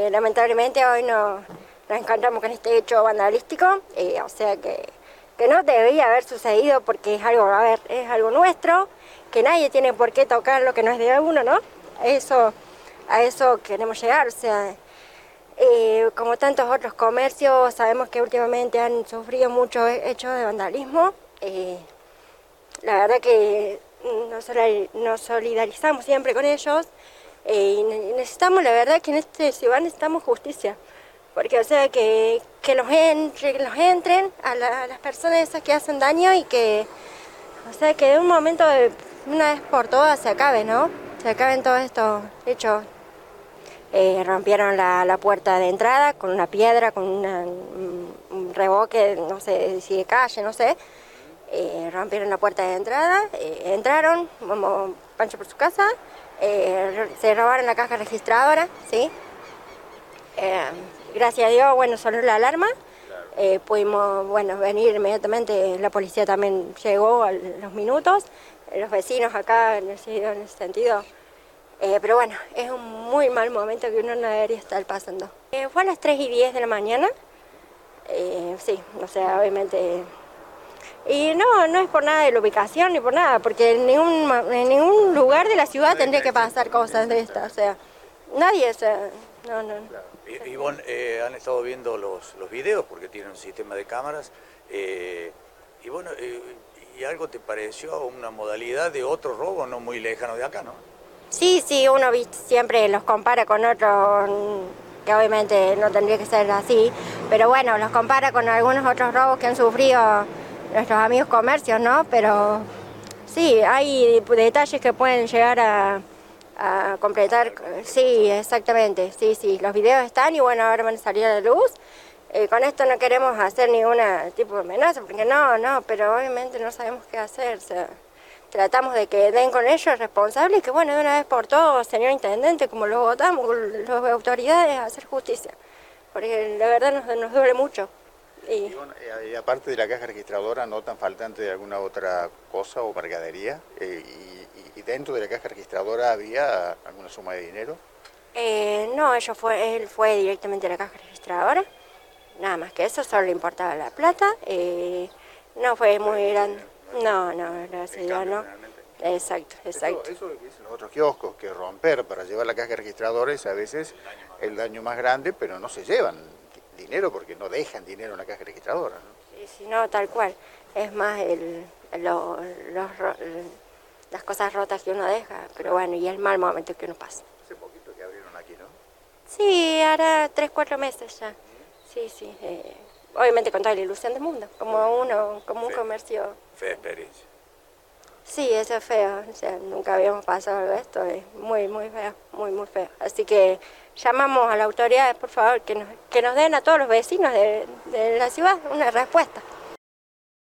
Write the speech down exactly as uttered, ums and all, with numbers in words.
Eh, lamentablemente hoy no, nos encontramos con este hecho vandalístico, eh, o sea que, que no debería haber sucedido porque es algo, a ver, es algo nuestro, que nadie tiene por qué tocar lo que no es de uno, ¿no? Eso, a eso queremos llegar, o sea, eh, como tantos otros comercios, sabemos que últimamente han sufrido muchos hechos de vandalismo. Eh, la verdad que nos, nos solidarizamos siempre con ellos. Eh, y necesitamos, la verdad que en este ciudad necesitamos justicia, porque o sea que, que los, entre, los entren a, la, a las personas esas que hacen daño y que, o sea que de un momento, de, una vez por todas se acabe, ¿no? Se acaben todos estos hechos. Eh, rompieron la, la puerta de entrada con una piedra, con una, un, un revoque, no sé si de calle, no sé. Eh, rompieron la puerta de entrada, eh, entraron, como Pancho por su casa. Eh, se robaron la caja registradora, ¿sí? Eh, gracias a Dios, bueno, sonó la alarma. Eh, pudimos, bueno, venir inmediatamente, la policía también llegó a los minutos, los vecinos acá en ese, en ese sentido. Eh, pero bueno, es un muy mal momento que uno no debería estar pasando. Eh, fue a las tres y diez de la mañana, eh, sí, o sea, obviamente... Y no, no es por nada de la ubicación ni por nada, porque en ningún, en ningún lugar de la ciudad tendría que pasar cosas de estas, o sea, nadie, o sea, no, no. Claro. Y, Ivonne, eh, han estado viendo los, los videos porque tienen un sistema de cámaras, eh, y bueno, eh, ¿y algo te pareció una modalidad de otro robo no muy lejano de acá, no? Sí, sí, uno siempre los compara con otros, que obviamente no tendría que ser así, pero bueno, los compara con algunos otros robos que han sufrido nuestros amigos comercios, ¿no? Pero sí, hay detalles que pueden llegar a, a completar, sí, exactamente, sí, sí, los videos están y bueno, ahora van a salir a la luz. Eh, con esto no queremos hacer ninguna tipo de amenaza, porque no, no, pero obviamente no sabemos qué hacer, o sea, tratamos de que den con ellos responsables y que bueno, de una vez por todas, señor intendente, como lo votamos, las autoridades, a hacer justicia, porque la verdad nos, nos duele mucho. Y, y, bueno, y aparte de la caja registradora, ¿notan faltante de alguna otra cosa o mercadería? Eh, y, y dentro de la caja registradora había alguna suma de dinero? Eh, no, ellos fue, él fue directamente a la caja registradora, nada más que eso, solo le importaba la plata, eh, no fue muy grande, no, no, gracias a Dios, no. Exacto, exacto. Eso, eso es lo que dicen los otros kioscos, que romper para llevar la caja registradora es a veces el daño más grande, pero no se llevan dinero porque no dejan dinero en la caja registradora, ¿no? Sí, sí, no, tal cual. Es más el, lo, los, las cosas rotas que uno deja, pero bueno, y el mal momento que uno pasa. Hace poquito que abrieron aquí, ¿no? Sí, hará tres, cuatro meses ya. Sí, sí. Eh, obviamente con toda la ilusión del mundo, como uno, como un comercio. Fea experiencia. Sí, eso es feo, o sea, nunca habíamos pasado algo de esto, es muy, muy feo, muy, muy feo. Así que llamamos a las autoridades, por favor, que nos, que nos den a todos los vecinos de, de la ciudad una respuesta.